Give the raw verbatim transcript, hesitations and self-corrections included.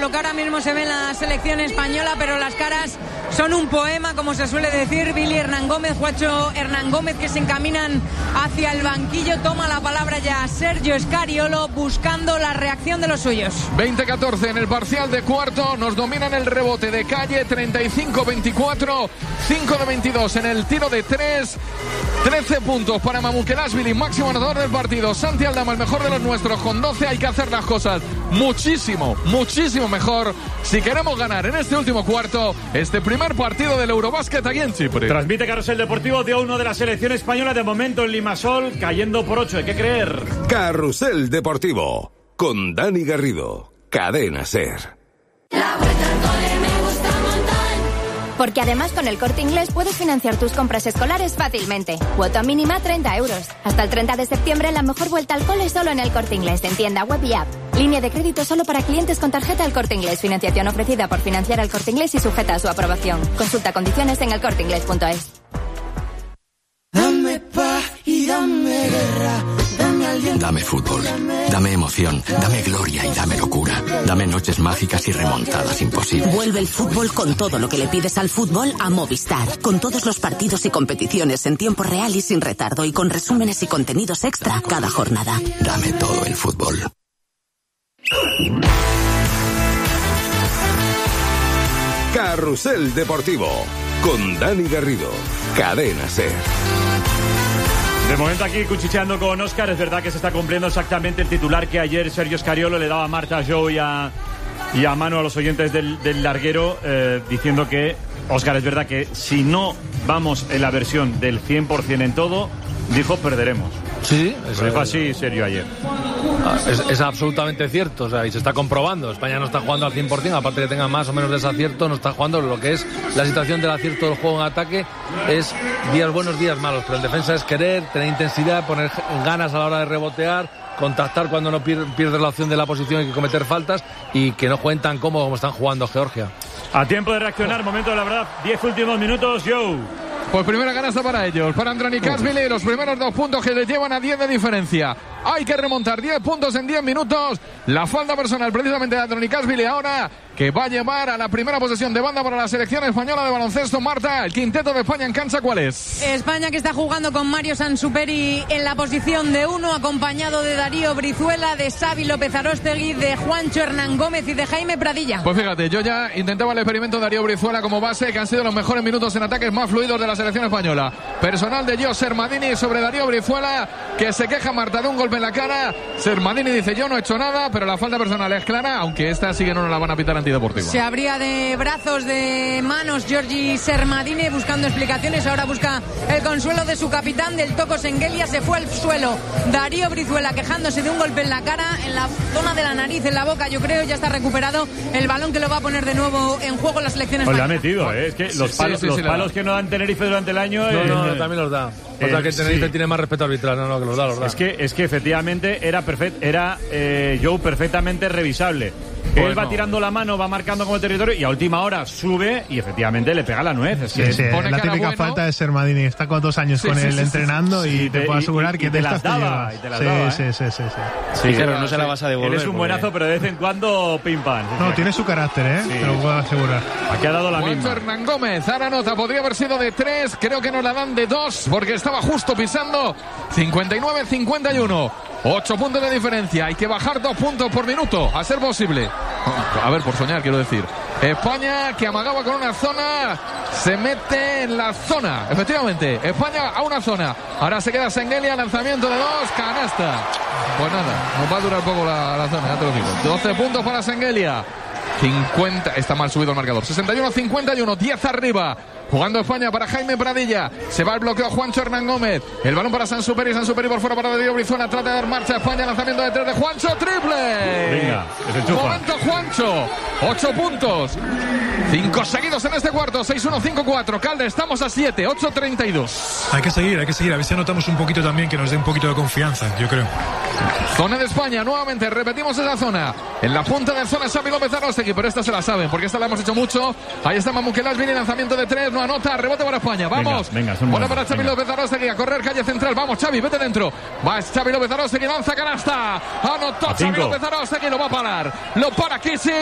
lo que ahora mismo se ve en la selección española, pero las caras son un poema, como se suele decir. Billy Hernán Gómez, Juancho Hernán Gómez, que se encaminan hacia el banquillo. Toma la palabra ya Sergio Scariolo, buscando la reacción de los suyos. veinte catorce en el parcial de cuarto, nos dominan el rebote de Calle, treinta y cinco veinticuatro, cinco de veintidós en el tiro de tres, trece puntos para Mamukelashvili, máximo anotador del partido. Santi Aldama, el mejor de los nuestros, con doce. Hay que hacer las cosas muchísimo, muchísimo mejor si queremos ganar en este último cuarto este primer partido del Eurobásquet aquí en Chipre. Transmite Carrusel Deportivo de uno de la selección española, de momento en Limassol, cayendo por ocho, hay que creer. Carrusel Deportivo con Dani Garrido, Cadena SER. La vuelta al cole me gusta un montón. Porque además con el Corte Inglés puedes financiar tus compras escolares fácilmente. Cuota mínima treinta euros. Hasta el treinta de septiembre la mejor vuelta al cole solo en el Corte Inglés, en tienda, web y app. Línea de crédito solo para clientes con tarjeta El Corte Inglés. Financiación ofrecida por Financiar El Corte Inglés y sujeta a su aprobación. Consulta condiciones en el corte inglés punto es. Dame paz y dame guerra, dame aliento. Dame fútbol, dame emoción, dame gloria y dame locura. Dame noches mágicas y remontadas imposibles. Vuelve el fútbol con todo lo que le pides al fútbol a Movistar. Con todos los partidos y competiciones en tiempo real y sin retardo, y con resúmenes y contenidos extra cada jornada. Dame todo el fútbol. Carrusel Deportivo con Dani Garrido, Cadena SER. De momento aquí cuchicheando con Óscar, es verdad que se está cumpliendo exactamente el titular que ayer Sergio Scariolo le daba a Marta, Joe y a, y a Manu, a los oyentes del, del larguero, eh, diciendo que, Óscar, es verdad que si no vamos en la versión del cien por ciento en todo, dijo, perderemos. Sí, eso dijo así Sergio ayer. Es, es absolutamente cierto, o sea, y se está comprobando. España no está jugando al cien por ciento, aparte de que tenga más o menos desacierto, no está jugando lo que es la situación del acierto del juego en ataque. Es días buenos, días malos, pero en defensa es querer, tener intensidad, poner ganas a la hora de rebotear, contactar cuando no pierdes la opción de la posición y cometer faltas, y que no jueguen tan cómodo como están jugando Georgia. A tiempo de reaccionar, momento de la verdad, diez últimos minutos, Joe. Pues primera canasta para ellos, para Andronikashvili, los primeros dos puntos que les llevan a diez de diferencia. Hay que remontar diez puntos en diez minutos. La falta personal precisamente de Andronikashvili ahora, que va a llevar a la primera posesión de banda para la selección española de baloncesto. Marta, el quinteto de España en cancha, ¿cuál es? España, que está jugando con Mario Sansuperi en la posición de uno, acompañado de Darío Brizuela, de Xavi López Aróstegui, de Juancho Hernán Gómez y de Jaime Pradilla. Pues fíjate, yo ya intentaba el experimento de Darío Brizuela como base, que han sido los mejores minutos en ataques más fluidos de la selección española. Personal de Joe Sermadini sobre Darío Brizuela, que se queja Marta de un golpe en la cara. Sermadini dice, yo no he hecho nada, pero la falta personal es clara, aunque esta sí que no nos la van a pitar antideportiva. Se abría de brazos, de manos Giorgi Sermadini buscando explicaciones. Ahora busca el consuelo de su capitán, del Toco Sengelia. Se fue al suelo Darío Brizuela, quejándose de un golpe en la cara, en la zona de la nariz, en la boca, yo creo. Ya está recuperado el balón, que lo va a poner de nuevo en juego las selecciones. Pues le ha metido, ¿eh? Es que los palos, sí, sí, sí, los palos que no dan Tenerife durante el año... No, eh, no, no, también los da. O sea, eh, que Tenerife sí. tiene más respeto arbitral. No, no, que los da, los da. Es que, es que efectivamente era, perfect, era eh, Joe perfectamente revisable. Pues Él va no. tirando la mano, va marcando como territorio, y a última hora sube y efectivamente le pega la nuez. Es que sí, sí, pone la cara típica bueno. falta de Sermadini. Está con dos años Sí, con sí, él sí, entrenando sí, sí. y te Y puedo te- asegurar y- que y de te las estas te daba, llevas. y te las Sí, daba, sí, ¿eh? sí, sí, sí. Sí, claro, no se la vas a devolver. Él es un buenazo, pero de vez en cuando pim pam. No, tiene su carácter, ¿eh? Sí. Te lo puedo asegurar. Aquí ha dado la Juancho misma. Hernán Gómez, ahora nota, podría haber sido de tres, creo que nos la dan de dos, porque estaba justo pisando. Cincuenta y nueve cincuenta y uno, ocho puntos de diferencia. Hay que bajar dos puntos por minuto, a ser posible. A ver, por soñar, quiero decir. España, que amagaba con una zona, se mete en la zona, efectivamente. España a una zona. Ahora se queda Sengelia, lanzamiento de dos, canasta. Pues nada, nos va a durar poco la, la zona, ya te lo digo. doce puntos para Sengelia. cincuenta, está mal subido el marcador. sesenta y uno cincuenta y uno, diez arriba. Jugando España para Jaime Pradilla. Se va el bloqueo a Juancho Hernán Gómez. El balón para Sansuperi. Sansuperi por fuera para Darío Brizuela. Trata de dar marcha a España. Lanzamiento de tres de Juancho. Triple. Venga, que se enchufa. Momento Juancho. Ocho puntos. Cinco seguidos en este cuarto. seis uno cinco cuatro. Calde, estamos a siete. ocho treinta y dos. Hay que seguir, hay que seguir. A ver si anotamos un poquito también, que nos dé un poquito de confianza, yo creo. Zona de España, nuevamente, repetimos esa zona. En la punta de zona Xavi López Aróstegui, pero esta se la saben, porque esta la hemos hecho mucho. Ahí está Mamukelashvili, lanzamiento de tres, no anota, rebote para España. Vamos. Venga, venga, bola para venga. Xavi López Aróstegui, a correr calle central. Vamos, Xavi, vete dentro. Va Xavi López Aróstegui, lanza canasta. Anotó A Xavi cinco. López Aróstegui, lo va a parar. Lo para Kisi.